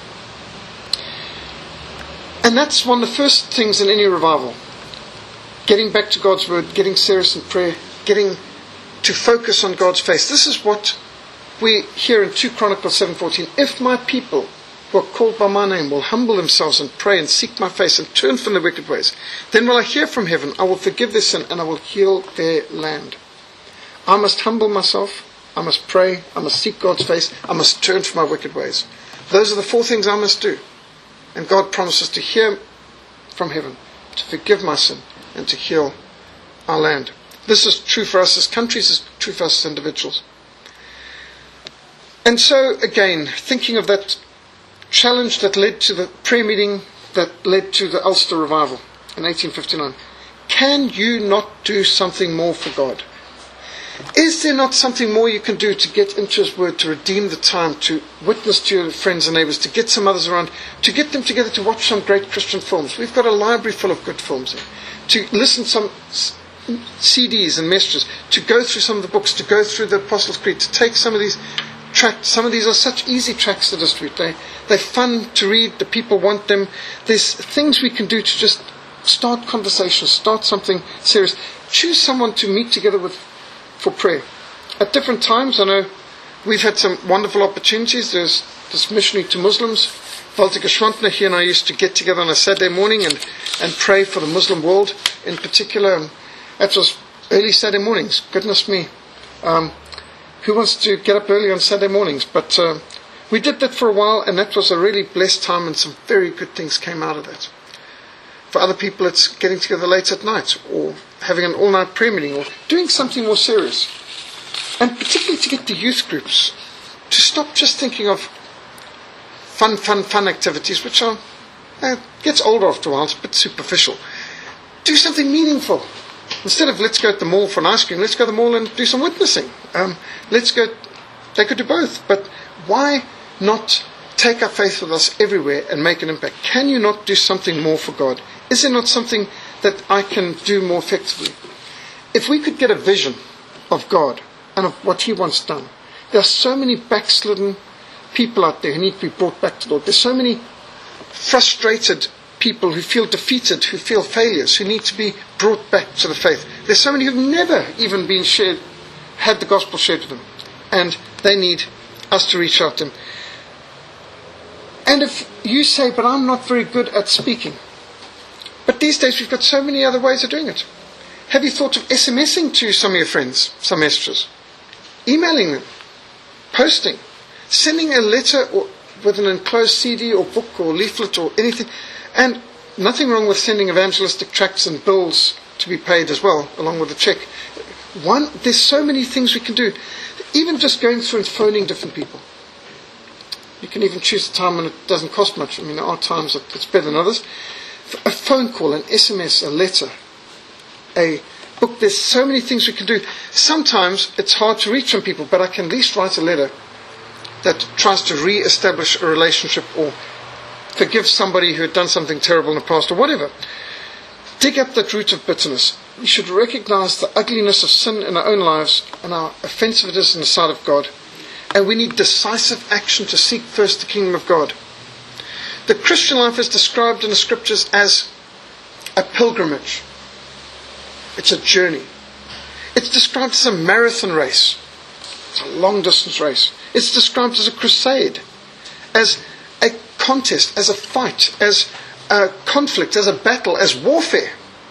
And that's one of the first things in any revival. Getting back to God's Word, getting serious in prayer, getting to focus on God's face. This is what we hear in 2 Chronicles 7:14. If my people who are called by my name will humble themselves and pray and seek my face and turn from their wicked ways, then will I hear from heaven, I will forgive their sin and I will heal their land. I must humble myself, I must pray, I must seek God's face, I must turn from my wicked ways. Those are the 4 things I must do. And God promises to hear from heaven, to forgive my sin and to heal our land. This is true for us as countries, it's true for us as individuals. And so again, thinking of that challenge that led to the prayer meeting that led to the Ulster revival in 1859. Can you not do something more for God? Is there not something more you can do to get into His Word, to redeem the time, to witness to your friends and neighbours, to get some others around, to get them together to watch some great Christian films? We've got a library full of good films here. To listen to some CDs and messages, to go through some of the books, to go through the Apostles' Creed, to take some of these tracts. Some of these are such easy tracts to distribute. They're fun to read. The people want them. There's things we can do to just start conversations, start something serious. Choose someone to meet together with for prayer. At different times, I know we've had some wonderful opportunities. There's this missionary to Muslims, Walter Geschwantner. He and I used to get together on a Saturday morning and pray for the Muslim world in particular. And that was early Saturday mornings. Goodness me. Who wants to get up early on Saturday mornings? But we did that for a while, and that was a really blessed time, and some very good things came out of that. For other people, it's getting together late at night, or having an all-night prayer meeting, or doing something more serious. And particularly to get the youth groups to stop just thinking of fun activities, which are gets older after a while, it's a bit superficial. Do something meaningful. Instead of let's go to the mall for an ice cream, let's go to the mall and do some witnessing. Let's go. They could do both, but why not take our faith with us everywhere and make an impact? Can you not do something more for God? Is there not something that I can do more effectively? If we could get a vision of God and of what He wants done, there are so many backslidden people out there who need to be brought back to the Lord. There's so many frustrated people who feel defeated, who feel failures, who need to be brought back to the faith. There's so many who've never even been had the gospel shared with them, and they need us to reach out to them. And if you say, but I'm not very good at speaking, but these days we've got so many other ways of doing it. Have you thought of SMSing to some of your friends, some messages, emailing them, posting, sending a letter with an enclosed CD or book or leaflet or anything? And nothing wrong with sending evangelistic tracts and bills to be paid as well, along with the check. There's so many things we can do. Even just going through and phoning different people. You can even choose a time when it doesn't cost much. I mean, there are times that it's better than others. A phone call, an SMS, a letter, a book. There's so many things we can do. Sometimes it's hard to reach some people, but I can at least write a letter that tries to re-establish a relationship or forgive somebody who had done something terrible in the past or whatever. Dig up that root of bitterness. We should recognize the ugliness of sin in our own lives and how offensive it is in the sight of God. And we need decisive action to seek first the kingdom of God. The Christian life is described in the scriptures as a pilgrimage. It's a journey. It's described as a marathon race. It's a long distance race. It's described as a crusade, as a contest, as a fight, as a conflict, as a battle, as warfare.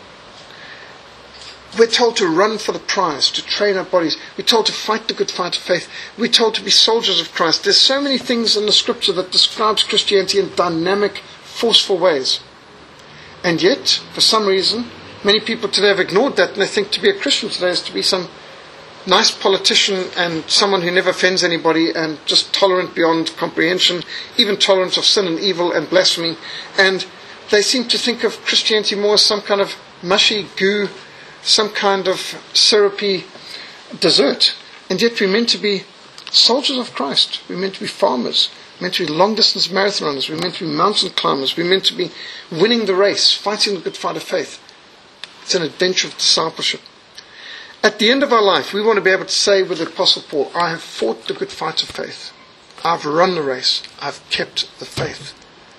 We're told to run for the prize, to train our bodies. We're told to fight the good fight of faith. We're told to be soldiers of Christ. There's so many things in the scripture that describes Christianity in dynamic, forceful ways. And yet, for some reason, many people today have ignored that, and they think to be a Christian today is to be some nice politician and someone who never offends anybody and just tolerant beyond comprehension, even tolerant of sin and evil and blasphemy. And they seem to think of Christianity more as some kind of mushy goo, some kind of syrupy dessert. And yet we're meant to be soldiers of Christ. We're meant to be farmers. We're meant to be long-distance marathon runners. We're meant to be mountain climbers. We're meant to be winning the race, fighting the good fight of faith. It's an adventure of discipleship. At the end of our life, we want to be able to say with the Apostle Paul, I have fought the good fight of faith. I've run the race. I've kept the faith.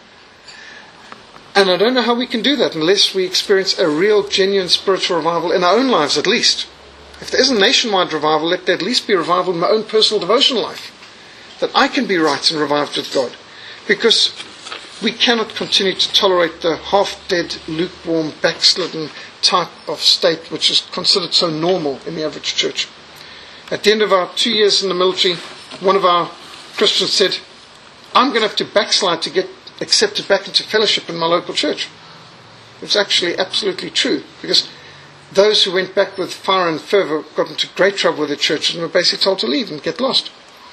And I don't know how we can do that unless we experience a real, genuine spiritual revival in our own lives at least. If there isn't nationwide revival, let there at least be revival in my own personal devotional life. That I can be right and revived with God. Because we cannot continue to tolerate the half-dead, lukewarm, backslidden type of state which is considered so normal in the average church. At the end of our 2 years in the military, one of our Christians said, I'm going to have to backslide to get accepted back into fellowship in my local church. It's actually absolutely true, because those who went back with fire and fervour got into great trouble with the churches and were basically told to leave and get lost.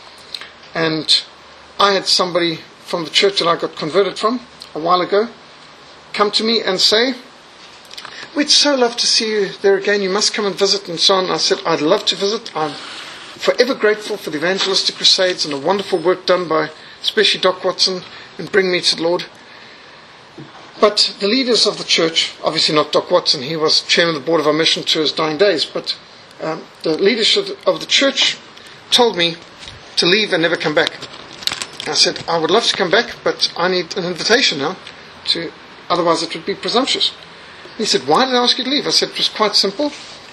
And I had somebody from the church that I got converted from a while ago come to me and say, we'd so love to see you there again, you must come and visit, and so on. I said, I'd love to visit. I'm forever grateful for the evangelistic crusades and the wonderful work done by especially Doc Watson in bringing me to the Lord. But the leaders of the church, obviously not Doc Watson, he was chairman of the board of our mission to his dying days, but the leadership of the church told me to leave and never come back. I said, I would love to come back, but I need an invitation now, otherwise it would be presumptuous. He said, why did I ask you to leave? I said, it was quite simple.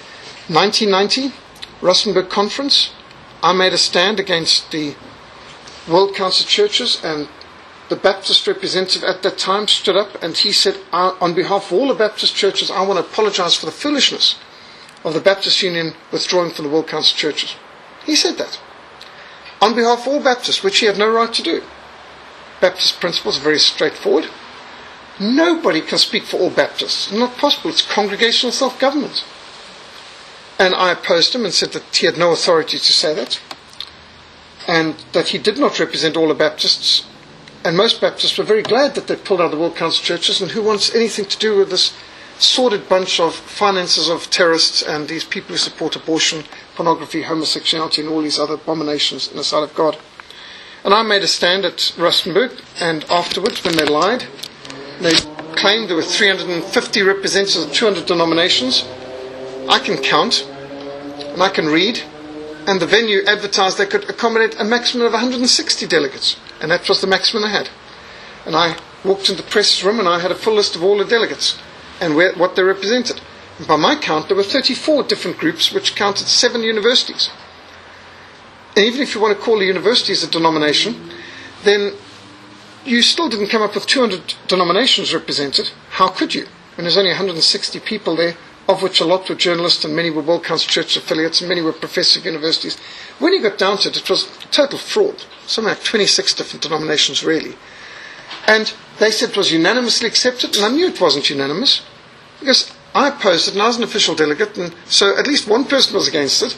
1990, Rustenburg Conference, I made a stand against the World Council of Churches, and the Baptist representative at that time stood up and he said, on behalf of all the Baptist churches, I want to apologize for the foolishness of the Baptist Union withdrawing from the World Council of Churches. He said that. On behalf of all Baptists, which he had no right to do. Baptist principles are very straightforward. Nobody can speak for all Baptists. It's not possible. It's congregational self-government. And I opposed him and said that he had no authority to say that, and that he did not represent all the Baptists. And most Baptists were very glad that they pulled out of the World Council of Churches, and who wants anything to do with this sordid bunch of finances of terrorists and these people who support abortion, pornography, homosexuality, and all these other abominations in the sight of God. And I made a stand at Rustenburg, and afterwards, when they lied, they claimed there were 350 representatives of 200 denominations. I can count, and I can read, and the venue advertised they could accommodate a maximum of 160 delegates, and that was the maximum they had. And I walked into the press room, and I had a full list of all the delegates and what they represented. And by my count, there were 34 different groups, which counted 7 universities. And even if you want to call the universities a denomination, then you still didn't come up with 200 denominations represented. How could you? When there's only 160 people there, of which a lot were journalists and many were World Council Church affiliates and many were professors of universities. When you got down to it, it was total fraud. Something like 26 different denominations, really. And they said it was unanimously accepted, and I knew it wasn't unanimous, because I opposed it, and I was an official delegate, and so at least one person was against it.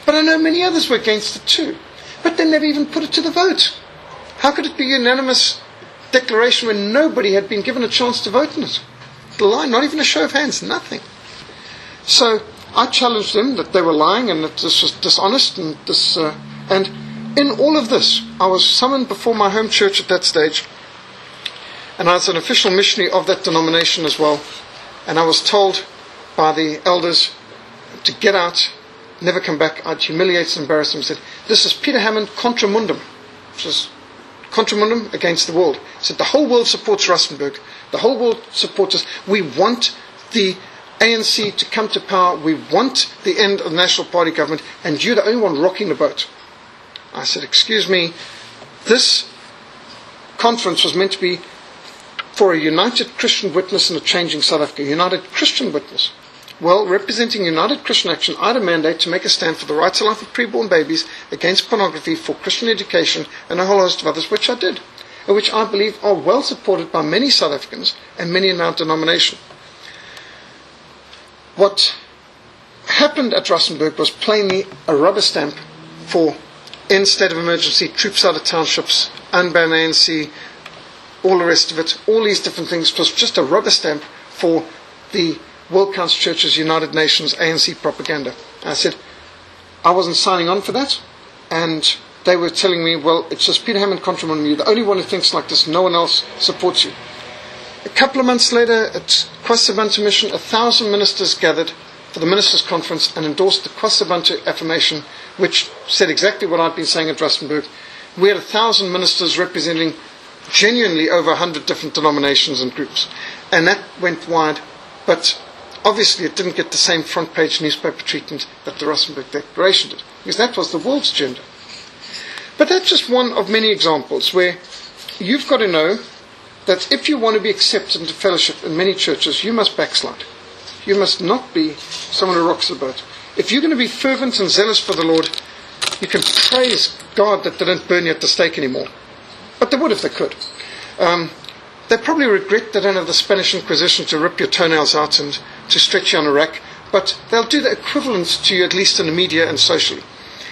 But I know many others were against it too. But they never even put it to the vote. How could it be a unanimous declaration when nobody had been given a chance to vote on it? The line, not even a show of hands, nothing. So I challenged them that they were lying and that this was dishonest and in all of this, I was summoned before my home church at that stage, and I was an official missionary of that denomination as well, and I was told by the elders to get out, never come back. I'd humiliate and embarrass them. Said, this is Peter Hammond contra mundum, which is contra mundum against the world. He said, the whole world supports Rustenburg. The whole world supports us. We want the ANC to come to power. We want the end of the National Party government, and you're the only one rocking the boat. I said, excuse me, this conference was meant to be for a united Christian witness in a changing South Africa, united Christian witness. Well, representing United Christian Action, I had a mandate to make a stand for the rights of life of preborn babies, against pornography, for Christian education, and a whole host of others, which I did, and which I believe are well supported by many South Africans and many in our denomination. What happened at Rustenburg was plainly a rubber stamp for in state of emergency, troops out of townships, unban ANC, all the rest of it, all these different things. It was just a rubber stamp for the World Council Churches, United Nations, ANC propaganda. I said, I wasn't signing on for that, and they were telling me, well, it's just Peter Hammond contra mundum. You're the only one who thinks like this, no one else supports you. A couple of months later, at KwaZulu Mission, 1,000 ministers gathered for the Ministers' Conference and endorsed the KwaZulu affirmation, which said exactly what I'd been saying at Rustenburg. We had 1,000 ministers representing genuinely over 100 different denominations and groups. And that went wide, but obviously it didn't get the same front page newspaper treatment that the Rustenburg Declaration did, because that was the world's agenda. But that's just one of many examples where you've got to know that if you want to be accepted into fellowship in many churches, you must backslide. You must not be someone who rocks the boat. If you're going to be fervent and zealous for the Lord, you can praise God that they don't burn you at the stake anymore. But they would if they could. They probably regret they don't have the Spanish Inquisition to rip your toenails out and to stretch you on a rack, but they'll do the equivalent to you, at least in the media and socially.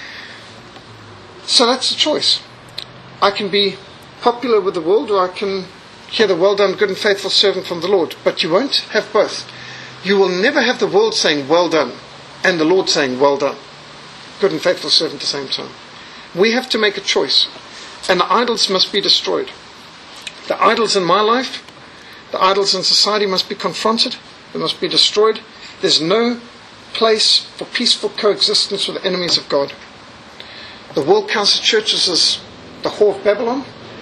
So that's the choice. I can be popular with the world, or I can hear the well done, good and faithful servant from the Lord. But you won't have both. You will never have the world saying well done and the Lord saying well done, good and faithful servant at the same time. We have to make a choice, and the idols must be destroyed. The idols in my life, the idols in society must be confronted. They must be destroyed. There's no place for peaceful coexistence with the enemies of God. The World Council Churches is the whore of Babylon.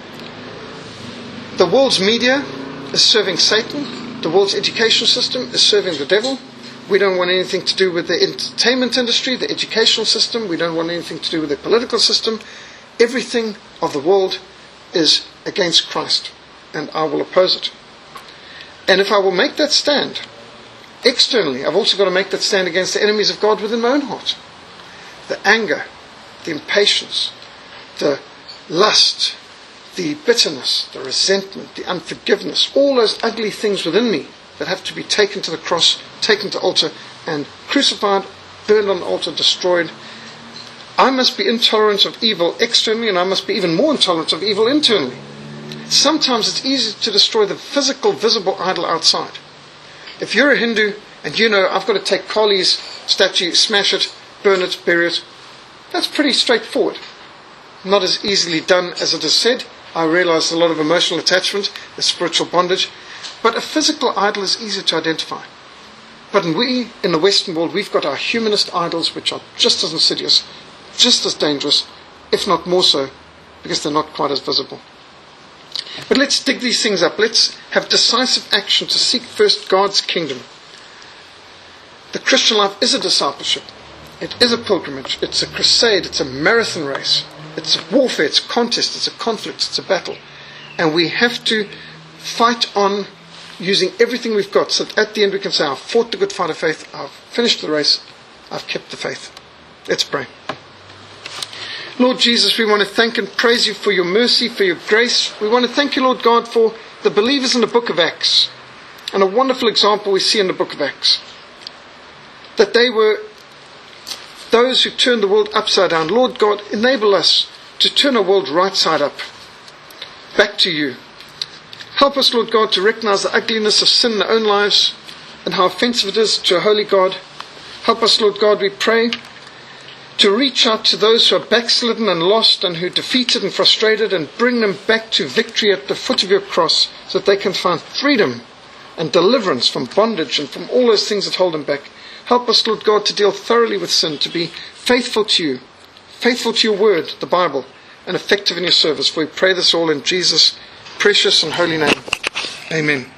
The world's media is serving Satan. The world's education system is serving the devil. We don't want anything to do with the entertainment industry, the educational system. We don't want anything to do with the political system. Everything of the world is against Christ, and I will oppose it. And if I will make that stand externally, I've also got to make that stand against the enemies of God within my own heart. The anger, the impatience, the lust, the bitterness, the resentment, the unforgiveness, all those ugly things within me that have to be taken to the cross, taken to altar, and crucified, burned on the altar, destroyed. I must be intolerant of evil externally, and I must be even more intolerant of evil internally. Sometimes it's easy to destroy the physical, visible idol outside. If you're a Hindu, and you know I've got to take Kali's statue, smash it, burn it, bury it, that's pretty straightforward. Not as easily done as it is said. I realize a lot of emotional attachment, the spiritual bondage. But a physical idol is easier to identify. But we, in the Western world, we've got our humanist idols, which are just as insidious, just as dangerous, if not more so, because they're not quite as visible. But let's dig these things up. Let's have decisive action to seek first God's kingdom. The Christian life is a discipleship. It is a pilgrimage. It's a crusade. It's a marathon race. It's a warfare. It's a contest. It's a conflict. It's a battle. And we have to fight on using everything we've got, so that at the end we can say, I've fought the good fight of faith, I've finished the race, I've kept the faith. Let's pray. Lord Jesus, we want to thank and praise you for your mercy, for your grace. We want to thank you, Lord God, for the believers in the book of Acts. And a wonderful example we see in the book of Acts. That they were those who turn the world upside down. Lord God, enable us to turn our world right side up, back to you. Help us, Lord God, to recognize the ugliness of sin in our own lives and how offensive it is to a holy God. Help us, Lord God, we pray, to reach out to those who are backslidden and lost and who are defeated and frustrated, and bring them back to victory at the foot of your cross, so that they can find freedom and deliverance from bondage and from all those things that hold them back. Help us, Lord God, to deal thoroughly with sin, to be faithful to you, faithful to your word, the Bible, and effective in your service. For we pray this all in Jesus' precious and holy name. Amen.